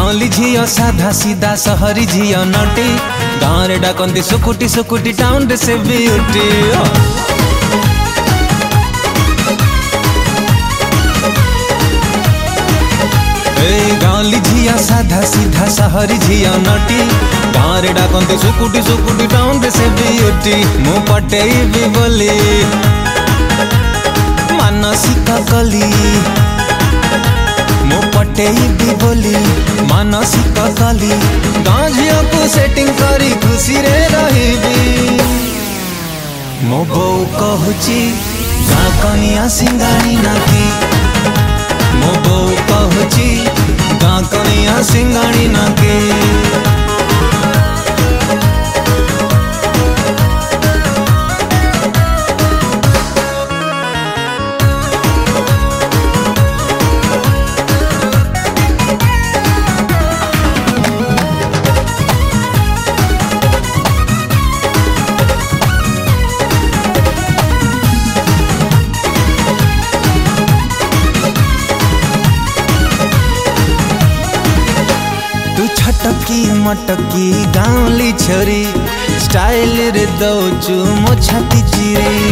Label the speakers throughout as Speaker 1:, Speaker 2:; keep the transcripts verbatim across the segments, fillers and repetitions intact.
Speaker 1: गाँवली झील साधा सीधा सहरी झील नटी गाँव रे डाकती सुकुटी सुकुटी टाउन रे से ब्यूटी। गाँवली झील साधा सीधा सहरी झील नटी गाँव रे डाकती सुकुटी सुकुटी टाउन रे से ब्यूटी। मु पटेइबी बोली मानसिक कली मु पटेइबी बोली मानसिक कली गाँव झील को सेटिंग करी खुशी रे रहिबी। मो बो कहूची गाँ कनिया सिंगाणी नाकी मो बो कहूची गाँ कनिया सिंगाणी नाकी। छटकी मटकी गाँवली छोरी स्टाइल रे दौचु मो छाती चिरी।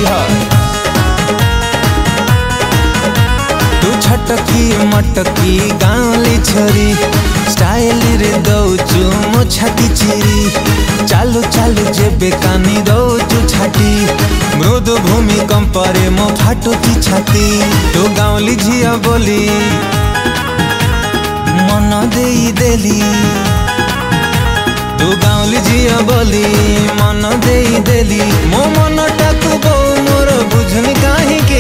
Speaker 1: तू छटकी मटकी गाँवली छोरी स्टाइल रे दौचु मो छाती चिरी। चालू चालू जेबे कानी दौचु छाती मृदु भूमि कंपरे मो फाटुची छाती। तू गाँवली झिया बोली मन देई देली तू गाँवली झिया बोली मन देई देली मो मन टाकू बो मोर बुझनी काहींकी।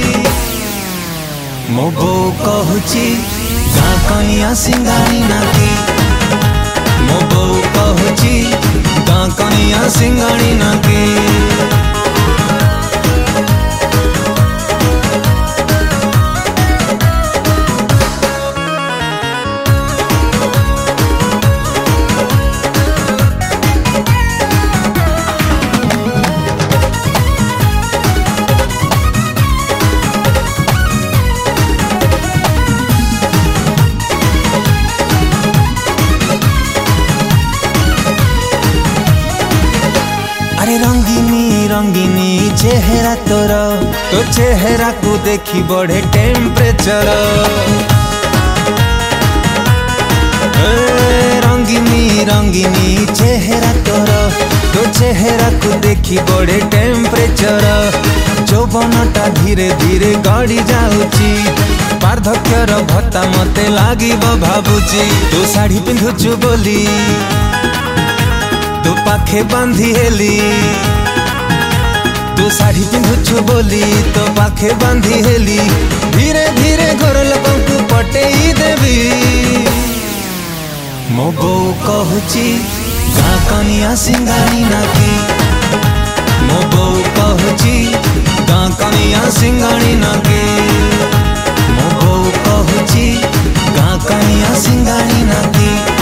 Speaker 1: मो बो कहूची गाँ कनिया सिंगाणी नाकी मो बो कहूची गाँ कनिया सिंगाणी नाकी। अरे रंगीनी रंगीनी चेहरा तोर तो चेहरा को देखी बढ़े टेम्परेचर। रंगीनी रंगीनी चेहरा तोर तो चेहरा को देखी बढ़े टेम्परेचर। जौवनटा धीरे धीरे गड़ी जाऊची वार्धक्यर भत्ता मते लागिब भाबुची। तू शाढ़ी पिंधुचु बोली तू पाखे बांधी हेली तू शाढ़ी पिंधुचु बोली तो पाखे बांधी हेली। धीरे धीरे घर लोगों को पटेई देवी। मो बो कहूची गाँ कनिया सिंगाणी नाकी मो बो कहूची गाँ कनिया सिंगाणी नाकी मो बो कहूची गाँ कनिया सिंगाणी नाकी।